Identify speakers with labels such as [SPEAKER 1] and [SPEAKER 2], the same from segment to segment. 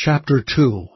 [SPEAKER 1] Chapter 2.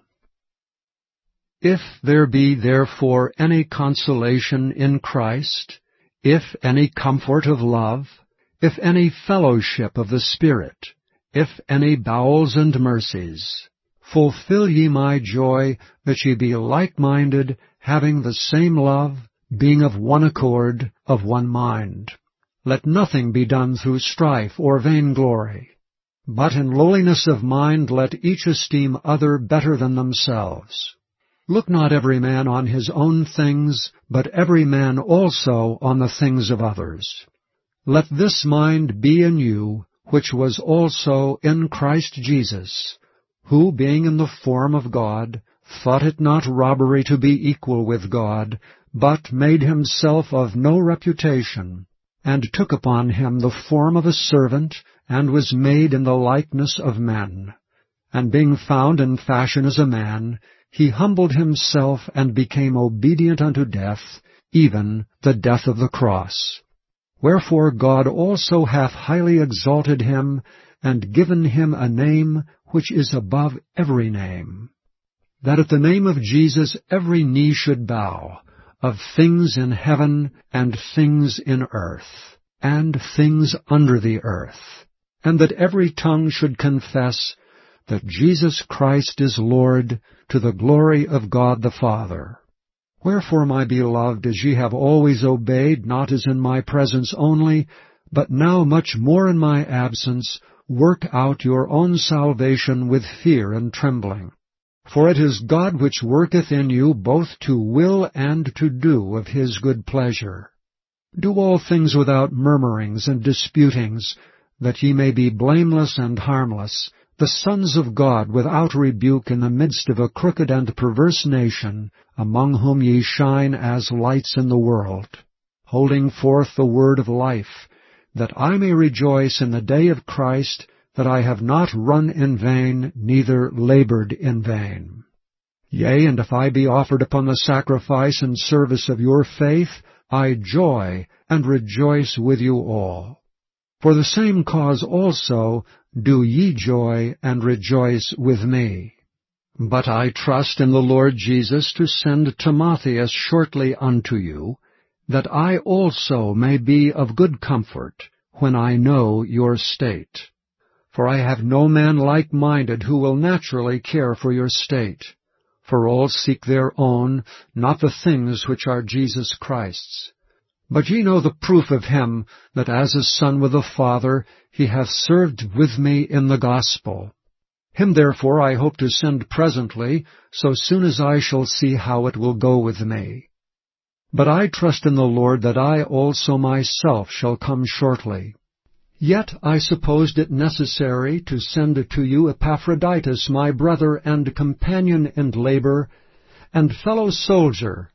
[SPEAKER 1] If there be therefore any consolation in Christ, if any comfort of love, if any fellowship of the Spirit, if any bowels and mercies, fulfill ye my joy, that ye be like-minded, having the same love, being of one accord, of one mind. Let nothing be done through strife or vainglory, but in lowliness of mind let each esteem other better than themselves. Look not every man on his own things, but every man also on the things of others. Let this mind be in you, which was also in Christ Jesus, who, being in the form of God, thought it not robbery to be equal with God, but made himself of no reputation, and took upon him the form of a servant, and was made in the likeness of men. And being found in fashion as a man, he humbled himself, and became obedient unto death, even the death of the cross. Wherefore God also hath highly exalted him, and given him a name which is above every name, that at the name of Jesus every knee should bow, of things in heaven, and things in earth, and things under the earth, and that every tongue should confess that Jesus Christ is Lord, to the glory of God the Father. Wherefore, my beloved, as ye have always obeyed, not as in my presence only, but now much more in my absence, work out your own salvation with fear and trembling. For it is God which worketh in you both to will and to do of his good pleasure. Do all things without murmurings and disputings, that ye may be blameless and harmless, the sons of God without rebuke in the midst of a crooked and perverse nation, among whom ye shine as lights in the world, holding forth the word of life, that I may rejoice in the day of Christ, that I have not run in vain, neither labored in vain. Yea, and if I be offered upon the sacrifice and service of your faith, I joy and rejoice with you all. For the same cause also do ye joy and rejoice with me. But I trust in the Lord Jesus to send Timotheus shortly unto you, that I also may be of good comfort when I know your state. For I have no man like-minded who will naturally care for your state. For all seek their own, not the things which are Jesus Christ's. But ye know the proof of him, that as a son with the Father, he hath served with me in the gospel. Him therefore I hope to send presently, so soon as I shall see how it will go with me. But I trust in the Lord that I also myself shall come shortly. Yet I supposed it necessary to send to you Epaphroditus, my brother and companion in labor, and fellow soldier,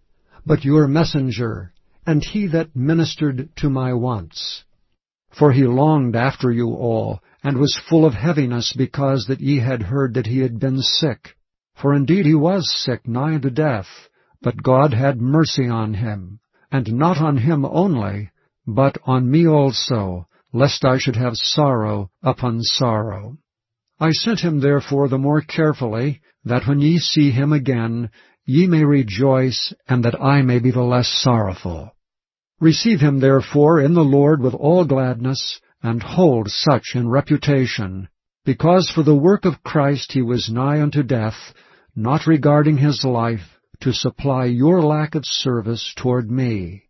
[SPEAKER 1] but your messenger, and he that ministered to my wants. For he longed after you all, and was full of heaviness, because that ye had heard that he had been sick. For indeed he was sick nigh unto death, but God had mercy on him, and not on him only, but on me also, lest I should have sorrow upon sorrow. I sent him therefore the more carefully, that when ye see him again, ye may rejoice, and that I may be the less sorrowful. Receive him therefore in the Lord with all gladness, and hold such in reputation, because for the work of Christ he was nigh unto death, not regarding his life, to supply your lack of service toward me.